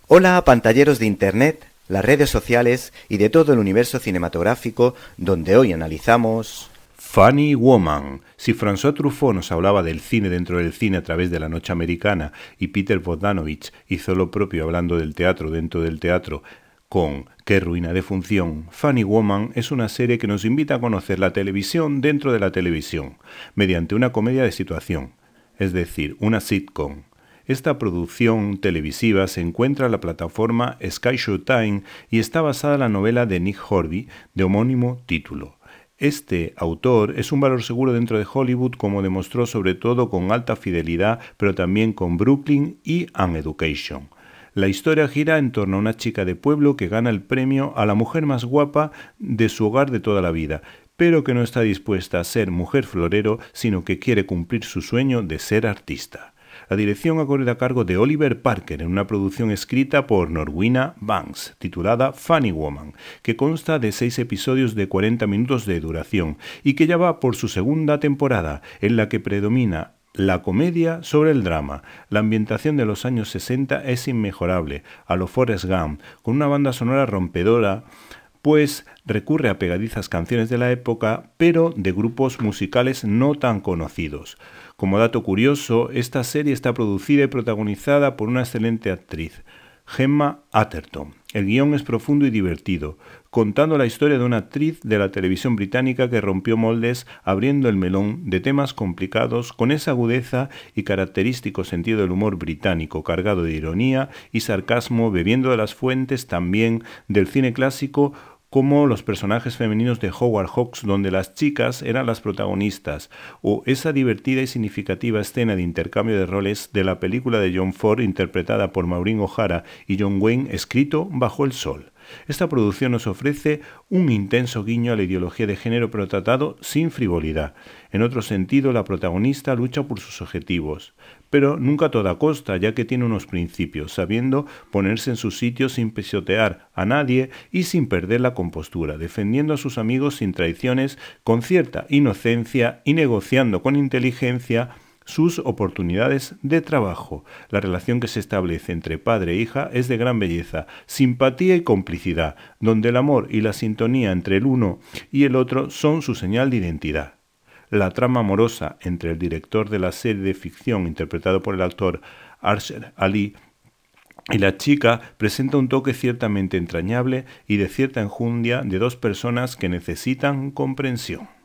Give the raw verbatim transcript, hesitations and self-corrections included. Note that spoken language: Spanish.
Hola, pantalleros de Internet, las redes sociales y de todo el universo cinematográfico, donde hoy analizamos... Funny Woman. Si François Truffaut nos hablaba del cine dentro del cine a través de La Noche Americana y Peter Bogdanovich hizo lo propio hablando del teatro dentro del teatro con Qué ruina de función, Funny Woman es una serie que nos invita a conocer la televisión dentro de la televisión, mediante una comedia de situación, es decir, una sitcom. Esta producción televisiva se encuentra en la plataforma Sky Showtime y está basada en la novela de Nick Hornby de homónimo título. Este autor es un valor seguro dentro de Hollywood, como demostró sobre todo con Alta Fidelidad, pero también con Brooklyn y An Education. La historia gira en torno a una chica de pueblo que gana el premio a la mujer más guapa de su hogar de toda la vida, pero que no está dispuesta a ser mujer florero, sino que quiere cumplir su sueño de ser artista. La dirección ha corrido a cargo de Oliver Parker en una producción escrita por Norwina Banks, titulada Funny Woman, que consta de seis episodios de cuarenta minutos de duración y que ya va por su segunda temporada, en la que predomina la comedia sobre el drama. La ambientación de los años sesenta es inmejorable, a lo Forrest Gump, con una banda sonora rompedora, pues recurre a pegadizas canciones de la época, pero de grupos musicales no tan conocidos. Como dato curioso, esta serie está producida y protagonizada por una excelente actriz, Gemma Arterton. El guión es profundo y divertido, contando la historia de una actriz de la televisión británica que rompió moldes abriendo el melón de temas complicados con esa agudeza y característico sentido del humor británico, cargado de ironía y sarcasmo, bebiendo de las fuentes también del cine clásico, como los personajes femeninos de Howard Hawks, donde las chicas eran las protagonistas, o esa divertida y significativa escena de intercambio de roles de la película de John Ford interpretada por Maureen O'Hara y John Wayne, escrito bajo el sol. Esta producción nos ofrece un intenso guiño a la ideología de género, pero tratado sin frivolidad. En otro sentido, la protagonista lucha por sus objetivos, pero nunca a toda costa, ya que tiene unos principios, sabiendo ponerse en su sitio sin pisotear a nadie y sin perder la compostura, defendiendo a sus amigos sin traiciones, con cierta inocencia y negociando con inteligencia sus oportunidades de trabajo. La relación que se establece entre padre e hija es de gran belleza, simpatía y complicidad, donde el amor y la sintonía entre el uno y el otro son su señal de identidad. La trama amorosa entre el director de la serie de ficción, interpretado por el actor Arshad Ali, y la chica presenta un toque ciertamente entrañable y de cierta enjundia de dos personas que necesitan comprensión.